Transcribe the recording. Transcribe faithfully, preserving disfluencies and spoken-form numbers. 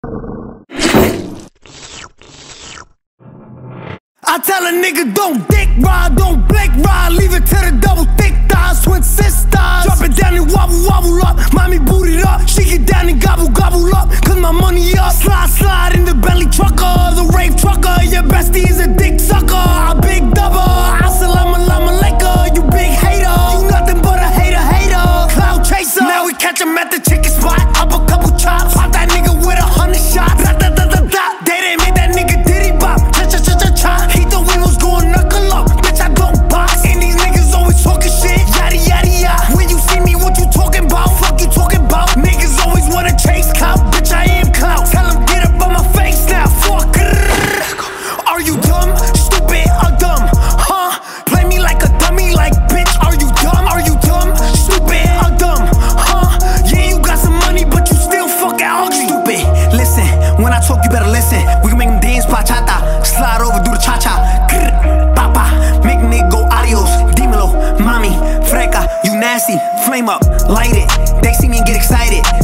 I tell a nigga don't dick ride, don't blick ride, leave it to the double thick thighs, twin sisters. Drop it down and wobble, wobble up, mommy boot it up, she get down and gobble, gobble up, cause my money up. Slide, slide in the Bentley trucker, the rave trucker, your bestie is a dick sucker, a big double, assalamu alaikum, you big hater, you nothing but a hater, hater, cloud chaser. Now we catch him at the chicken spot, up a couple chops, pop that nigga with a hundred shots, da da da da da, they didn't make that nigga diddy bop, cha cha cha cha cha. He thought we was going knuckle up, bitch I don't box, and these niggas always talking shit, yada yada yada. When you see me, what you talking about? Fuck you talking about? Niggas always wanna chase clout, bitch I am clout. Tell him get up on my face now, fuck. Are you dumb, stupid, or dumb? Huh? Play me like a dummy, like bitch. Are you dumb? Are you dumb, stupid, or dumb? Huh? Yeah, you got some money, but you still fucking ugly. Stupid. Listen, when I talk, you better listen. We can make them dance bachata, slide over, do the cha cha. Papa, make nigga go adios. Dímelo, mami, freca, you nasty. Flame up, light it. They see me and get excited.